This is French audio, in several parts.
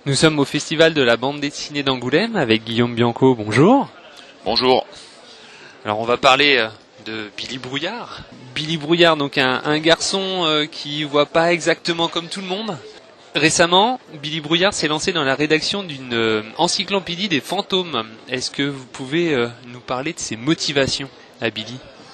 Nous sommes au Festival de la bande dessinée d'Angoulême avec Guillaume Bianco, bonjour. Bonjour. Alors on va parler de Billy Brouillard. Billy Brouillard, donc un garçon qui voit pas exactement comme tout le monde. Récemment, Billy Brouillard s'est lancé dans la rédaction d'une encyclopédie des fantômes. Est-ce que vous pouvez nous parler de ses motivations à Billy ?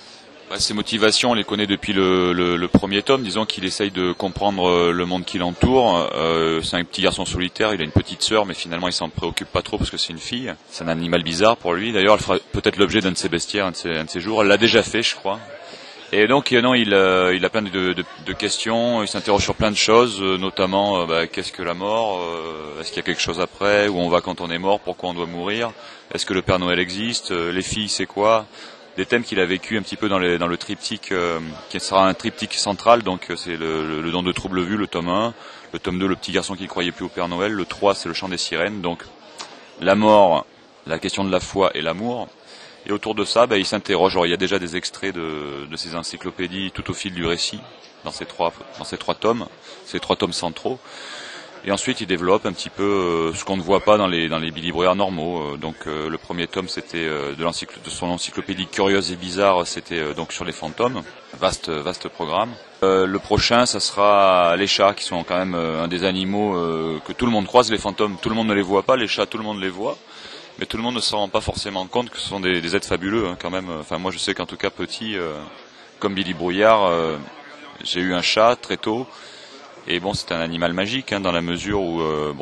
Ses motivations, on les connaît depuis le premier tome. Disons qu'il essaye de comprendre le monde qui l'entoure. C'est un petit garçon solitaire, il a une petite sœur, mais finalement il s'en préoccupe pas trop parce que c'est une fille. C'est un animal bizarre pour lui. D'ailleurs, elle fera peut-être l'objet d'un de ses bestiaires, un de ses jours. Elle l'a déjà fait, je crois. Et donc, non, il a plein de questions. Il s'interroge sur plein de choses, notamment qu'est-ce que la mort, est-ce qu'il y a quelque chose après, où on va quand on est mort, pourquoi on doit mourir, est-ce que le Père Noël existe, les filles c'est quoi. Des thèmes qu'il a vécu un petit peu dans le triptyque, qui sera un triptyque central, donc c'est le don de trouble vue, le tome 1, le tome 2, le petit garçon qui ne croyait plus au Père Noël, le 3, c'est le chant des sirènes, donc la mort, la question de la foi et l'amour. Et autour de ça, il s'interroge. Alors, il y a déjà des extraits de ces encyclopédies tout au fil du récit, dans ces trois tomes, ces 3 tomes centraux. Et ensuite, il développe un petit peu ce qu'on ne voit pas dans les Billy Brouillard normaux. Donc, le premier tome, c'était de son encyclopédie curieuse et bizarre, c'était donc sur les fantômes. Vaste programme. Le prochain, ça sera les chats, qui sont quand même un des animaux que tout le monde croise. Les fantômes, tout le monde ne les voit pas. Les chats, tout le monde les voit. Mais tout le monde ne s'en rend pas forcément compte que ce sont des êtres fabuleux, quand même. Enfin, moi, je sais qu'en tout cas, petit, comme Billy Brouillard, j'ai eu un chat très tôt. Et bon, c'est un animal magique, dans la mesure où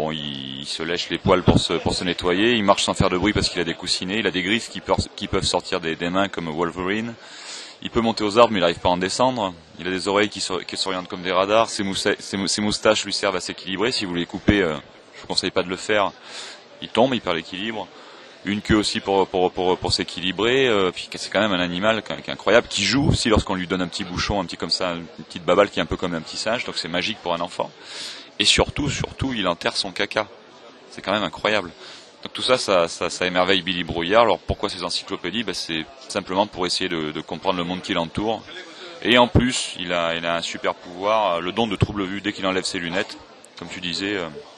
il se lèche les poils pour se nettoyer, il marche sans faire de bruit parce qu'il a des coussinets, il a des griffes qui peuvent sortir des mains comme Wolverine. Il peut monter aux arbres mais il n'arrive pas à en descendre. Il a des oreilles qui s'orientent comme des radars. Ses moustaches lui servent à s'équilibrer. Si vous les coupez, je vous conseille pas de le faire. Il tombe, il perd l'équilibre. Une queue aussi pour s'équilibrer. Puis c'est quand même un animal qui est incroyable, qui joue aussi lorsqu'on lui donne un petit bouchon, un petit comme ça, une petite babale qui est un peu comme un petit singe. Donc c'est magique pour un enfant. Et surtout, il enterre son caca. C'est quand même incroyable. Donc tout ça émerveille Billy Brouillard. Alors pourquoi ces encyclopédies ? C'est simplement pour essayer de comprendre le monde qui l'entoure. Et en plus, il a un super pouvoir, le don de trouble vue dès qu'il enlève ses lunettes. Comme tu disais,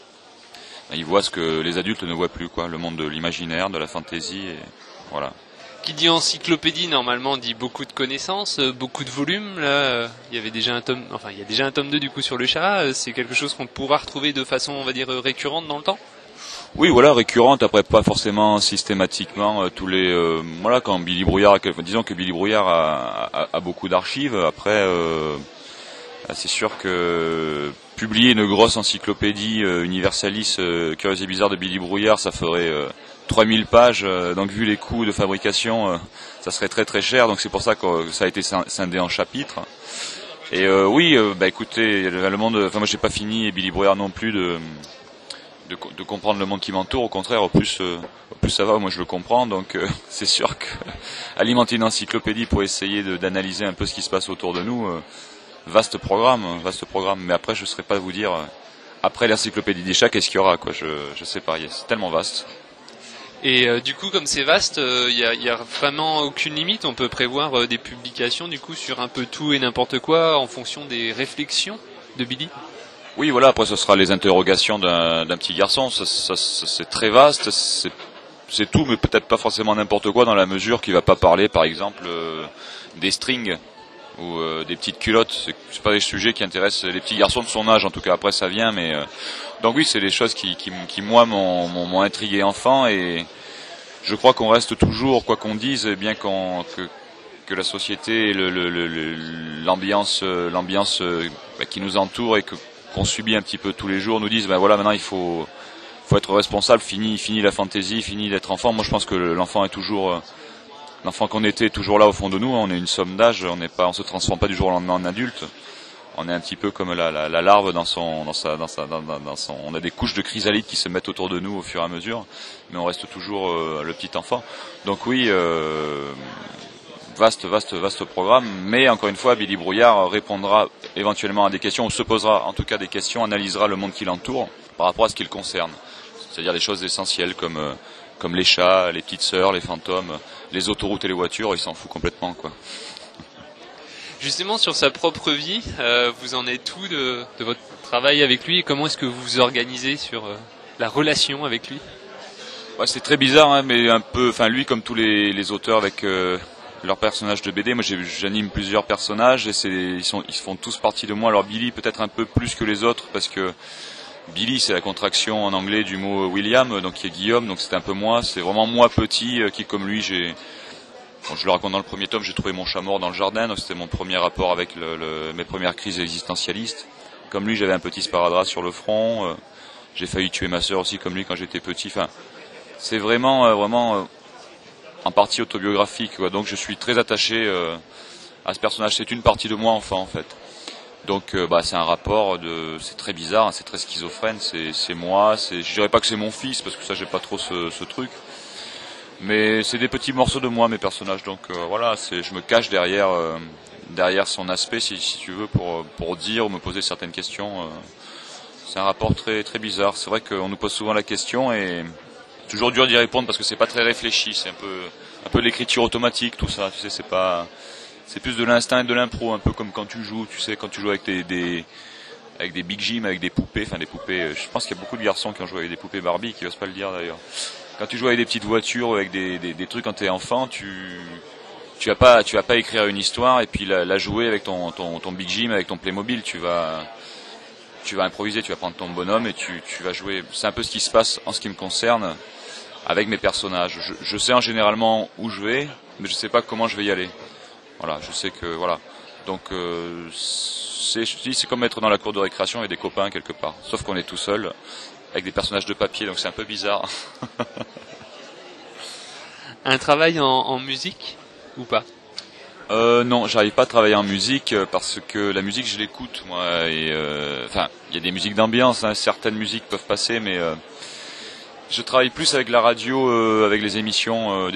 il voit ce que les adultes ne voient plus, le monde de l'imaginaire, de la fantaisie, et voilà. Qui dit encyclopédie, normalement, dit beaucoup de connaissances, beaucoup de volumes. Là, il y a déjà un tome 2 du coup sur le chat. C'est quelque chose qu'on pourra retrouver de façon, on va dire, récurrente dans le temps. Oui, voilà, récurrente, après pas forcément systématiquement tous les quand Billy Brouillard, disons que Billy Brouillard a beaucoup d'archives. Après, c'est sûr que publier une grosse encyclopédie universalis curieuse et bizarre de Billy Brouillard, ça ferait 3000 pages. Donc vu les coûts de fabrication, ça serait très très cher. Donc c'est pour ça que ça a été scindé en chapitres. Et écoutez, le monde. Enfin, moi j'ai pas fini et Billy Brouillard non plus de comprendre le monde qui m'entoure. Au contraire, au plus ça va, moi je le comprends. Donc c'est sûr que alimenter une encyclopédie pour essayer d'analyser un peu ce qui se passe autour de nous. Vaste programme. Mais après, je ne saurais pas vous dire, après l'encyclopédie des chats, qu'est-ce qu'il y aura, je sais pas, c'est tellement vaste. Et du coup, comme c'est vaste, il y a vraiment aucune limite. On peut prévoir des publications, du coup, sur un peu tout et n'importe quoi, en fonction des réflexions de Billy. Oui, voilà, après, ce sera les interrogations d'un petit garçon. C'est très vaste, c'est tout, mais peut-être pas forcément n'importe quoi, dans la mesure qu'il va pas parler, par exemple, des strings ou des petites culottes. C'est pas des sujets qui intéressent les petits garçons de son âge, en tout cas. Après ça vient, mais donc oui, c'est des choses qui moi m'ont intrigué enfant, et je crois qu'on reste toujours, quoi qu'on dise, bien que la société et l'ambiance qui nous entoure et qu'on subit un petit peu tous les jours nous disent maintenant il faut être responsable, fini la fantaisie, fini d'être enfant. Moi je pense que l'enfant est toujours l'enfant qu'on était est toujours là au fond de nous. On est une somme d'âge, on se transforme pas du jour au lendemain en adulte. On est un petit peu comme la larve on a des couches de chrysalide qui se mettent autour de nous au fur et à mesure, mais on reste toujours le petit enfant. Donc oui, vaste programme, mais encore une fois, Billy Brouillard répondra éventuellement à des questions, ou se posera en tout cas des questions, analysera le monde qui l'entoure par rapport à ce qui le concerne. C'est-à-dire des choses essentielles comme les chats, les petites sœurs, les fantômes, les autoroutes et les voitures, il s'en fout complètement, Justement, sur sa propre vie, vous en êtes où de votre travail avec lui, et comment est-ce que vous vous organisez sur la relation avec lui? Ouais, c'est très bizarre, hein, mais un peu, enfin lui comme tous les auteurs avec leurs personnages de BD, moi j'anime plusieurs personnages et ils font tous partie de moi. Alors Billy peut-être un peu plus que les autres parce que Billy c'est la contraction en anglais du mot William, donc qui est Guillaume, donc c'est un peu moi, c'est vraiment moi petit qui comme lui bon, je le raconte dans le premier tome, j'ai trouvé mon chat mort dans le jardin, donc c'était mon premier rapport avec mes premières crises existentialistes. Comme lui j'avais un petit sparadrap sur le front, j'ai failli tuer ma sœur aussi comme lui quand j'étais petit, enfin c'est vraiment en partie autobiographique, quoi. Donc je suis très attaché à ce personnage. C'est une partie de moi enfant en fait. Donc c'est un rapport c'est très bizarre, hein, c'est très schizophrène. C'est moi. Je dirais pas que c'est mon fils parce que ça j'ai pas trop ce truc. Mais c'est des petits morceaux de moi mes personnages. Donc voilà, je me cache derrière son aspect si tu veux pour dire ou me poser certaines questions. C'est un rapport très très bizarre. C'est vrai qu'on nous pose souvent la question et c'est toujours dur d'y répondre parce que c'est pas très réfléchi, c'est un peu l'écriture automatique, tout ça, tu sais, c'est plus de l'instinct et de l'impro, un peu comme quand tu joues, tu sais, quand tu joues avec avec des big gym, avec des poupées, je pense qu'il y a beaucoup de garçons qui ont joué avec des poupées Barbie, qui osent pas le dire d'ailleurs. Quand tu joues avec des petites voitures, avec des trucs quand t'es enfant, tu vas pas écrire une histoire et puis la jouer avec ton big gym, avec ton Playmobil, tu vas improviser, tu vas prendre ton bonhomme et tu vas jouer. C'est un peu ce qui se passe en ce qui me concerne avec mes personnages. Je sais généralement où je vais, mais je sais pas comment je vais y aller. Voilà, je sais que voilà. Donc c'est comme être dans la cour de récréation avec des copains quelque part. Sauf qu'on est tout seul avec des personnages de papier, donc c'est un peu bizarre. Un travail en musique ou pas? Non, j'arrive pas à travailler en musique parce que la musique je l'écoute moi et enfin il y a des musiques d'ambiance, hein, certaines musiques peuvent passer, mais je travaille plus avec la radio, avec des émissions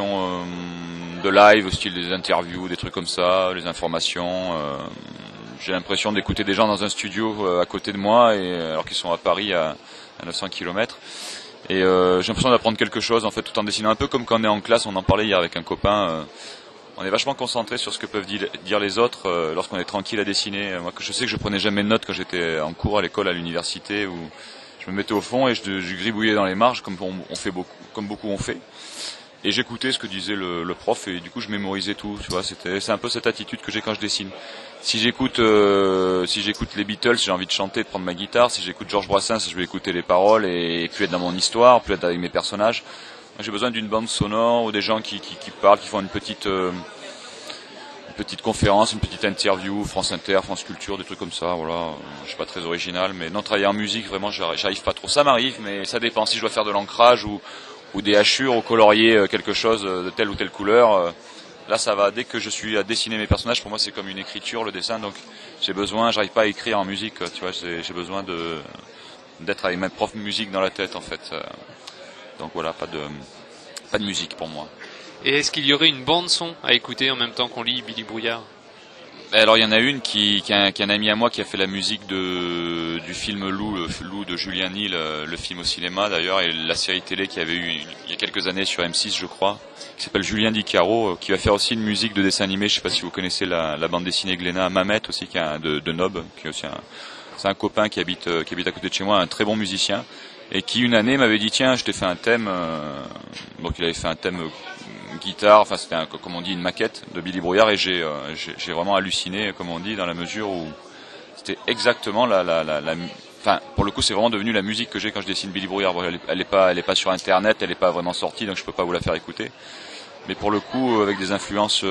de live, au style des interviews, des trucs comme ça, les informations. J'ai l'impression d'écouter des gens dans un studio à côté de moi, alors qu'ils sont à Paris à 900 km. Et j'ai l'impression d'apprendre quelque chose en fait, tout en dessinant, un peu comme quand on est en classe. On en parlait hier avec un copain. On est vachement concentré sur ce que peuvent dire les autres lorsqu'on est tranquille à dessiner. Moi, je sais que je prenais jamais de notes quand j'étais en cours à l'école, à l'université, où je me mettais au fond et je gribouillais dans les marges comme beaucoup ont fait. Et j'écoutais ce que disait le prof et du coup je mémorisais tout. Tu vois, c'est un peu cette attitude que j'ai quand je dessine. Si j'écoute les Beatles, j'ai envie de chanter, de prendre ma guitare. Si j'écoute Georges Brassens, je vais écouter les paroles et puis être dans mon histoire, puis être avec mes personnages. J'ai besoin d'une bande sonore ou des gens qui parlent, qui font une petite conférence, une petite interview, France Inter, France Culture, des trucs comme ça, voilà. Je suis pas très original, mais non, travailler en musique, vraiment, j'arrive pas trop. Ça m'arrive, mais ça dépend. Si je dois faire de l'ancrage ou des hachures ou colorier quelque chose de telle ou telle couleur, là ça va. Dès que je suis à dessiner mes personnages, pour moi c'est comme une écriture, le dessin, donc j'arrive pas à écrire en musique, tu vois, j'ai besoin d'être avec ma propre musique dans la tête, en fait. Donc voilà, pas de musique pour moi. Et est-ce qu'il y aurait une bande son à écouter en même temps qu'on lit Billy Brouillard? Alors il y en a une qui est un ami à moi qui a fait la musique du film Lou de Julien Nil, le film au cinéma d'ailleurs, et la série télé qu'il y avait eu il y a quelques années sur M6 je crois, qui s'appelle Julien Di Caro, qui va faire aussi une musique de dessin animé. Je sais pas si vous connaissez la bande dessinée Glénat, Mamet aussi, qui est de Nob, qui est aussi c'est un copain qui habite à côté de chez moi, un très bon musicien, et qui une année m'avait dit tiens je t'ai fait un thème, donc il avait fait un thème guitare, enfin c'était comme on dit une maquette de Billy Brouillard, et j'ai vraiment halluciné comme on dit, dans la mesure où c'était exactement enfin pour le coup c'est vraiment devenu la musique que j'ai quand je dessine Billy Brouillard. Bon, elle est pas sur internet, elle est pas vraiment sortie, donc je peux pas vous la faire écouter, mais pour le coup avec des influences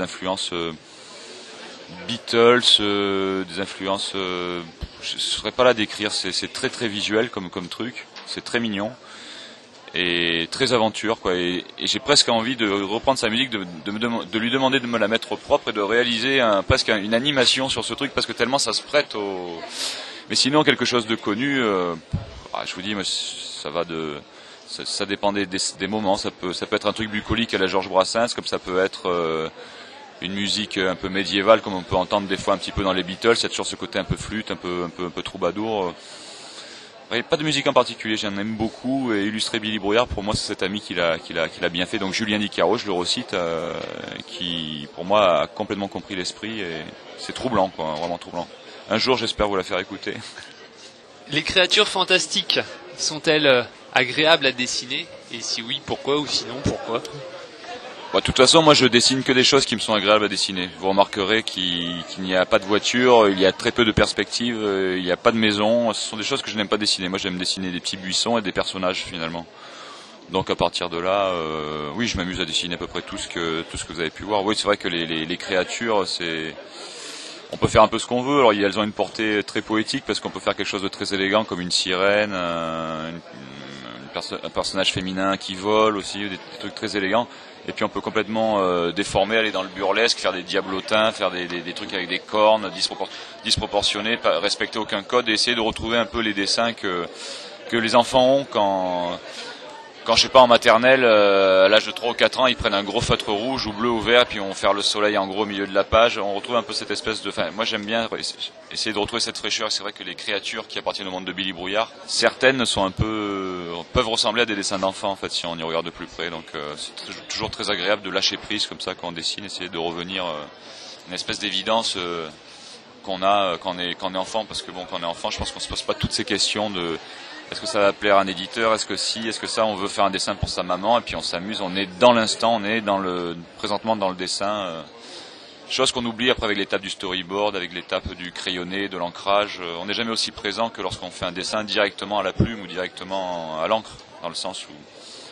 Beatles, des influences je serais pas là d'écrire, c'est très très visuel comme truc, c'est très mignon et très aventure quoi, et j'ai presque envie de reprendre sa musique, de lui demander de me la mettre au propre et de réaliser presque une animation sur ce truc, parce que tellement ça se prête mais sinon quelque chose de connu, je vous dis moi, ça dépend des moments, ça peut être un truc bucolique à la Georges Brassens, comme ça peut être une musique un peu médiévale comme on peut entendre des fois un petit peu dans les Beatles. Il y a toujours ce côté un peu flûte, un peu troubadour. Pas de musique en particulier, j'en aime beaucoup, et illustrer Billy Brouillard, pour moi c'est cet ami qui l'a bien fait. Donc Julien Di Caro, je le recite, qui pour moi a complètement compris l'esprit, et c'est troublant quoi, vraiment troublant. Un jour j'espère vous la faire écouter. Les créatures fantastiques, sont-elles agréables à dessiner? Et si oui, pourquoi? Ou sinon, pourquoi? De toute façon, moi je dessine que des choses qui me sont agréables à dessiner. Vous remarquerez qu'il n'y a pas de voiture, il y a très peu de perspectives, il n'y a pas de maison. Ce sont des choses que je n'aime pas dessiner. Moi j'aime dessiner des petits buissons et des personnages finalement. Donc à partir de là, oui, je m'amuse à dessiner à peu près tout ce que vous avez pu voir. Oui, c'est vrai que les créatures, on peut faire un peu ce qu'on veut. Alors elles ont une portée très poétique parce qu'on peut faire quelque chose de très élégant comme une sirène, un personnage féminin qui vole aussi, des trucs très élégants. Et puis on peut complètement déformer, aller dans le burlesque, faire des diablotins, faire des trucs avec des cornes disproportionnés, pas respecter aucun code et essayer de retrouver un peu les dessins que les enfants ont quand je sais pas, en maternelle, à l'âge de 3 ou 4 ans, ils prennent un gros feutre rouge ou bleu ou vert, puis on va faire le soleil en gros au milieu de la page. On retrouve un peu cette espèce de... Enfin, moi j'aime bien essayer de retrouver cette fraîcheur. C'est vrai que les créatures qui appartiennent au monde de Billy Brouillard, certaines sont peuvent ressembler à des dessins d'enfants en fait, si on y regarde de plus près. Donc c'est toujours très agréable de lâcher prise comme ça quand on dessine, essayer de revenir une espèce d'évidence qu'on a quand on est enfant. Parce que bon, quand on est enfant, je pense qu'on se pose pas toutes ces questions de... Est-ce que ça va plaire à un éditeur? Est-ce que ça, on veut faire un dessin pour sa maman? Et puis on s'amuse, on est dans l'instant, on est présentement dans le dessin. Chose qu'on oublie après avec l'étape du storyboard, avec l'étape du crayonné, de l'ancrage. On n'est jamais aussi présent que lorsqu'on fait un dessin directement à la plume ou directement à l'encre, dans le sens où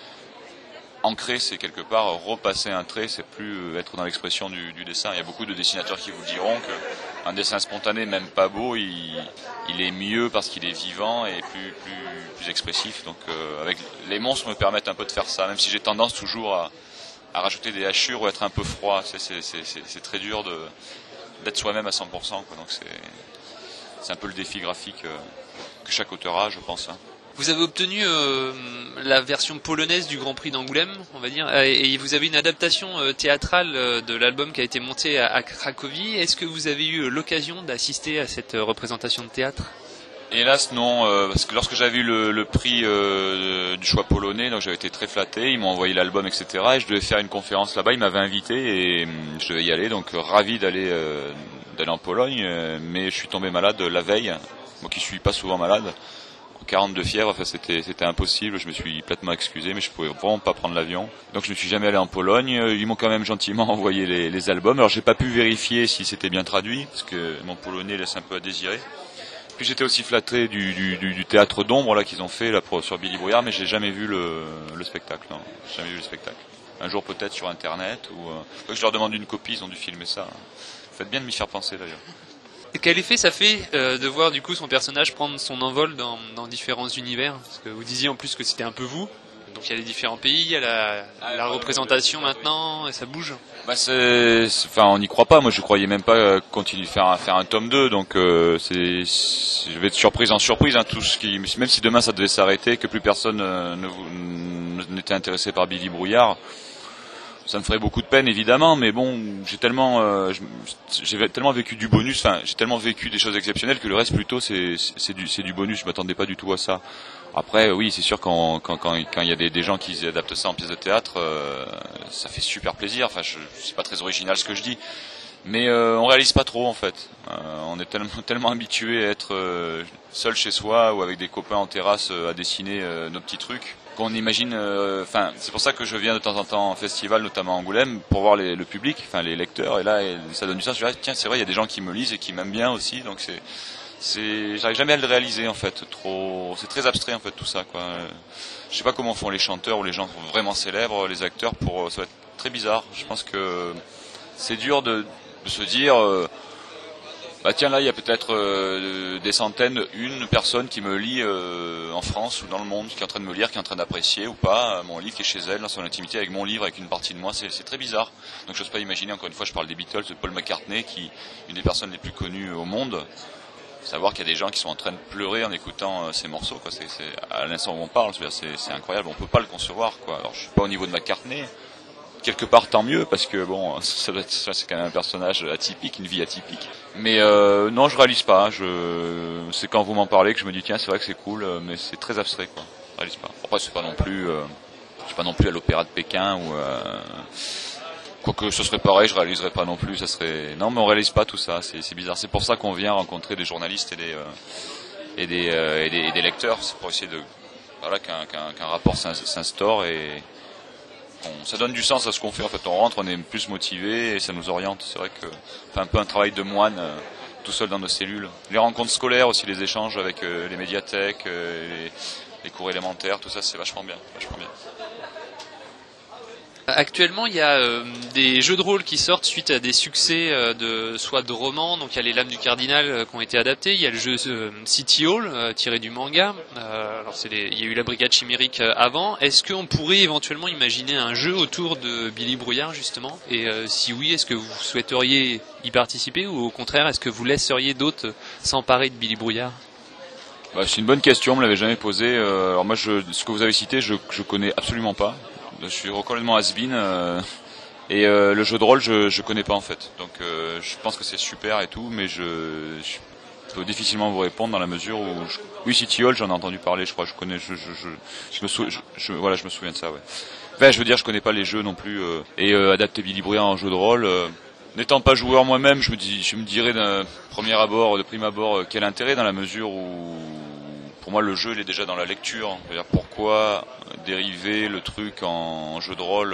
ancrer, c'est quelque part repasser un trait, c'est plus être dans l'expression du dessin. Il y a beaucoup de dessinateurs qui vous diront qu'un dessin spontané, même pas beau, il est mieux parce qu'il est vivant et plus expressif. Donc avec les monstres me permettent un peu de faire ça, même si j'ai tendance toujours à rajouter des hachures ou être un peu froid. C'est très dur d'être soi-même à 100%, quoi. Donc c'est un peu le défi graphique que chaque auteur a, je pense. Vous avez obtenu la version polonaise du Grand Prix d'Angoulême, on va dire, et vous avez une adaptation théâtrale de l'album qui a été monté à Cracovie. Est-ce que vous avez eu l'occasion d'assister à cette représentation de théâtre? Hélas non, parce que lorsque j'avais eu le prix du choix polonais, donc j'avais été très flatté, ils m'ont envoyé l'album, etc. Et je devais faire une conférence là-bas, ils m'avaient invité et je devais y aller, donc ravi d'aller en Pologne, mais je suis tombé malade la veille, moi qui suis pas souvent malade. 42 fièvre, enfin c'était impossible, je me suis complètement excusé, mais je pouvais vraiment pas prendre l'avion. Donc je ne suis jamais allé en Pologne. Ils m'ont quand même gentiment envoyé les albums. Alors j'ai pas pu vérifier si c'était bien traduit, parce que mon polonais laisse un peu à désirer. Puis j'étais aussi flatté du théâtre d'ombre là qu'ils ont fait là sur Billy Brouillard, mais j'ai jamais vu le spectacle. Non, j'ai jamais vu le spectacle. Un jour peut-être sur internet ou faut que je leur demande une copie, ils ont dû filmer ça. Faites bien de m'y faire penser d'ailleurs. Et quel effet ça fait de voir du coup son personnage prendre son envol dans différents univers? Parce que vous disiez en plus que c'était un peu vous. Donc il y a les différents pays, il y a la représentation maintenant, et ça bouge. Enfin, on n'y croit pas. Moi, je croyais même pas continuer faire un tome 2. Donc, je vais être surprise en surprise. Tout ce qui, même si demain ça devait s'arrêter, que plus personne n'était intéressé par Billy Brouillard, ça me ferait beaucoup de peine évidemment. Mais bon, j'ai tellement vécu du bonus. Enfin, j'ai tellement vécu des choses exceptionnelles que le reste plutôt c'est du bonus. Je m'attendais pas du tout à ça. Après, oui, c'est sûr quand il y a des gens qui adaptent ça en pièce de théâtre, ça fait super plaisir. Enfin, c'est pas très original ce que je dis, mais on réalise pas trop en fait. On est tellement habitué à être seul chez soi ou avec des copains en terrasse à dessiner nos petits trucs qu'on imagine. Enfin, c'est pour ça que je viens de temps en temps en festival, notamment à Angoulême, pour voir le public, enfin les lecteurs. Et là, ça donne du sens. Je me dis, tiens, c'est vrai, il y a des gens qui me lisent et qui m'aiment bien aussi, donc j'arrive jamais à le réaliser en fait. C'est très abstrait en fait tout ça, quoi. Je sais pas comment font les chanteurs ou les gens vraiment célèbres, les acteurs, ça va être très bizarre. Je pense que c'est dur de se dire bah tiens, là il y a peut-être des centaines, une personne qui me lit en France ou dans le monde, qui est en train de me lire, qui est en train d'apprécier ou pas mon livre, qui est chez elle dans son intimité avec mon livre, avec une partie de moi. C'est très bizarre. Donc j'ose pas imaginer, encore une fois je parle des Beatles, de Paul McCartney, qui est une des personnes les plus connues au monde. Savoir qu'il y a des gens qui sont en train de pleurer en écoutant ces morceaux, quoi. À l'instant où on parle, c'est incroyable. On peut pas le concevoir, quoi. Alors je suis pas au niveau de McCartney. Quelque part tant mieux, parce que bon, c'est quand même un personnage atypique, une vie atypique. Mais non, je réalise pas. C'est quand vous m'en parlez que je me dis tiens, c'est vrai que c'est cool, mais c'est très abstrait, quoi. Je réalise pas. Après, c'est pas non plus à l'opéra de Pékin ou quoique ce serait pareil, je réaliserais pas non plus. Ça serait non, mais on réalise pas tout ça. C'est bizarre. C'est pour ça qu'on vient rencontrer des journalistes et des lecteurs. C'est pour essayer voilà, qu'un rapport s'instaure et ça donne du sens à ce qu'on fait. En fait, on rentre, on est plus motivé et ça nous oriente. C'est vrai que fait un peu un travail de moine tout seul dans nos cellules. Les rencontres scolaires aussi, les échanges avec les médiathèques, les cours élémentaires, tout ça, c'est vachement bien, vachement bien. Actuellement, il y a des jeux de rôle qui sortent suite à des succès soit de romans. Donc il y a les Lames du Cardinal qui ont été adaptés. Il y a le jeu City Hall tiré du manga. Alors il y a eu la Brigade Chimérique avant. Est-ce qu'on pourrait éventuellement imaginer un jeu autour de Billy Brouillard justement? Et si oui, est-ce que vous souhaiteriez y participer ou au contraire, est-ce que vous laisseriez d'autres s'emparer de Billy Brouillard? C'est une bonne question, on me l'avait jamais posée. Alors moi, ce que vous avez cité, je connais absolument pas. Je suis complètement has-been et le jeu de rôle je connais pas en fait, donc je pense que c'est super et tout, mais je peux difficilement vous répondre dans la mesure où oui, City Hall, j'en ai entendu parler, je crois, je connais, voilà, je me souviens de ça, ouais. Enfin, je veux dire, je connais pas les jeux non plus et adapter Billy Brouillard en jeu de rôle. N'étant pas joueur moi-même, je me dirais de prime abord, quel intérêt, dans la mesure où pour moi le jeu il est déjà dans la lecture. C'est-à-dire, pourquoi dériver le truc en jeu de rôle,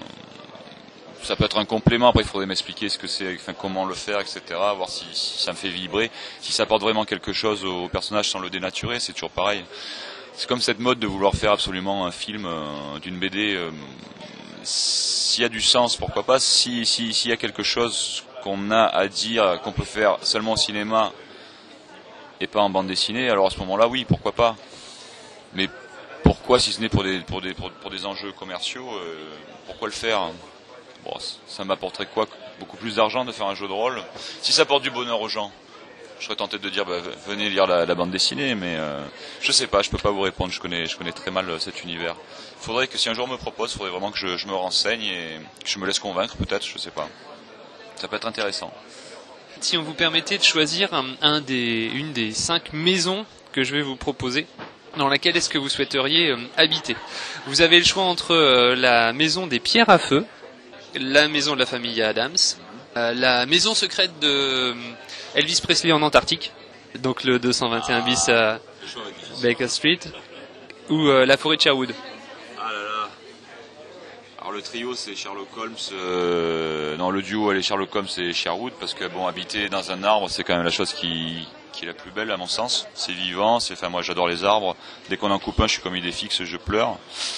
ça peut être un complément, après il faudrait m'expliquer ce que c'est, enfin, comment le faire, etc. Voir si ça me fait vibrer, si ça apporte vraiment quelque chose au personnage sans le dénaturer, c'est toujours pareil. C'est comme cette mode de vouloir faire absolument un film d'une BD. S'il y a du sens, pourquoi pas. S'il y a quelque chose qu'on a à dire, qu'on peut faire seulement au cinéma et pas en bande dessinée, alors à ce moment-là, oui, pourquoi pas. Mais pourquoi, si ce n'est pour des enjeux commerciaux, pourquoi le faire? Bon, ça m'apporterait quoi? Beaucoup plus d'argent de faire un jeu de rôle. Si ça apporte du bonheur aux gens, je serais tenté de dire venez lire la bande dessinée, mais je sais pas, je peux pas vous répondre. Je connais très mal cet univers. Faudrait que si un jour on me propose, faudrait vraiment que je me renseigne et que je me laisse convaincre, peut-être, je sais pas. Ça peut être intéressant. Si on vous permettait de choisir une des 5 maisons que je vais vous proposer, dans laquelle est-ce que vous souhaiteriez habiter? Vous avez le choix entre la maison des pierres à feu, la maison de la famille Adams, la maison secrète de Elvis Presley en Antarctique, donc le 221 bis à Baker Street, ou la forêt de Sherwood. Ah là là. Alors le trio c'est Sherlock Holmes, non, le duo c'est Sherlock Holmes et Sherwood, parce que bon, habiter dans un arbre c'est quand même la chose qui est la plus belle à mon sens. C'est vivant, moi j'adore les arbres. Dès qu'on en coupe un, je suis comme idée fixe, je pleure.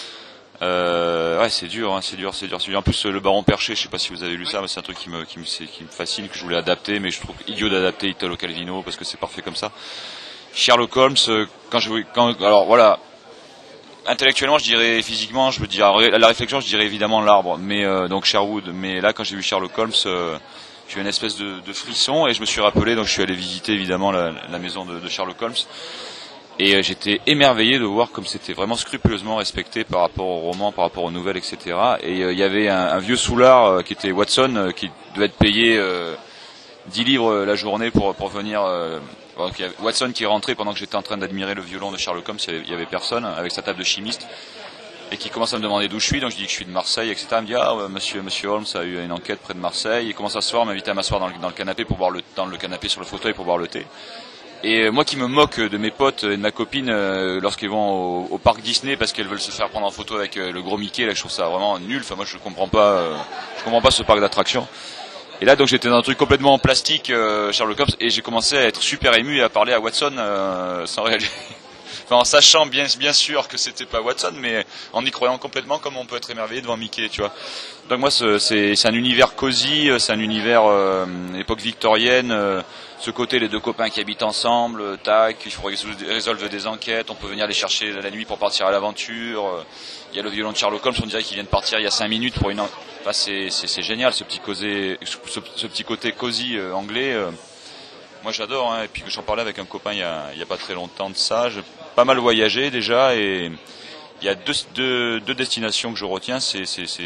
Ouais, c'est dur. En plus, le Baron Perché, je sais pas si vous avez lu ça, mais c'est un truc qui me fascine, que je voulais adapter, mais je trouve idiot d'adapter Italo Calvino parce que c'est parfait comme ça. Sherlock Holmes, alors voilà, intellectuellement, je dirais, physiquement, je veux dire, à la réflexion, je dirais évidemment l'arbre, mais donc Sherwood. Mais là, quand j'ai vu Sherlock Holmes, j'ai eu une espèce de frisson et je me suis rappelé, donc je suis allé visiter évidemment la maison de Sherlock Holmes. Et j'étais émerveillé de voir comme c'était vraiment scrupuleusement respecté par rapport au roman, par rapport aux nouvelles, etc. Et il y avait un vieux soulard qui était Watson, qui devait être payé 10 livres la journée pour venir. Donc, il y avait Watson qui est rentré pendant que j'étais en train d'admirer le violon de Sherlock Holmes, il y avait personne, avec sa table de chimiste, et qui commence à me demander d'où je suis. Donc je dis que je suis de Marseille, etc. Il me dit monsieur Holmes a eu une enquête près de Marseille. Il commence à s'asseoir, m'inviter à m'asseoir dans le canapé dans le canapé sur le fauteuil pour boire le thé. Et moi qui me moque de mes potes et de ma copine lorsqu'ils vont au parc Disney parce qu'elles veulent se faire prendre en photo avec le gros Mickey, là je trouve ça vraiment nul. Enfin moi je comprends pas ce parc d'attractions. Et là donc j'étais dans un truc complètement en plastique, Sherlock Holmes, et j'ai commencé à être super ému et à parler à Watson sans réaliser. Enfin, en sachant bien sûr que c'était pas Watson, mais en y croyant complètement, comme on peut être émerveillé devant Mickey, tu vois. Donc moi c'est un univers cosy, c'est un univers époque victorienne. Ce côté, les deux copains qui habitent ensemble, il faut résolver des enquêtes, on peut venir les chercher la nuit pour partir à l'aventure. Il y a le violon de Sherlock Holmes, on dirait qu'il vient de partir il y a 5 minutes pour une... Enfin, c'est génial, ce petit côté cosy anglais. Moi j'adore, hein. Et puis j'en parlais avec un copain il y a pas très longtemps de ça. J'ai pas mal voyagé déjà, et il y a deux destinations que je retiens, c'est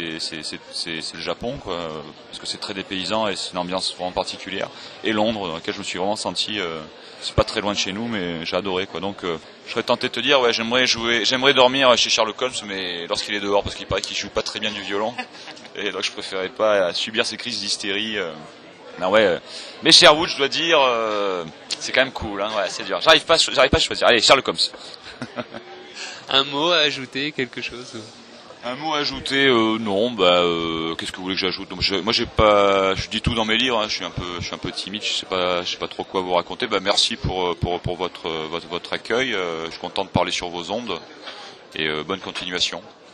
le Japon, quoi, parce que c'est très dépaysant et c'est une ambiance vraiment particulière, et Londres, dans laquelle je me suis vraiment senti, c'est pas très loin de chez nous, mais j'ai adoré, quoi. Donc je serais tenté de te dire, ouais, j'aimerais dormir chez Sherlock Holmes, mais lorsqu'il est dehors, parce qu'il paraît qu'il joue pas très bien du violon, et donc je préférais pas subir ces crises d'hystérie. Non, ouais, mais Sherwood, je dois dire, c'est quand même cool, hein, ouais, c'est dur. J'arrive pas à choisir. Allez, Sherlock Holmes. Un mot à ajouter, quelque chose? Un mot à ajouter, non, qu'est-ce que vous voulez que j'ajoute? Donc, moi je dis tout dans mes livres, hein, je suis un peu timide, je sais pas trop quoi vous raconter. Merci pour votre accueil, je suis content de parler sur vos ondes, et bonne continuation.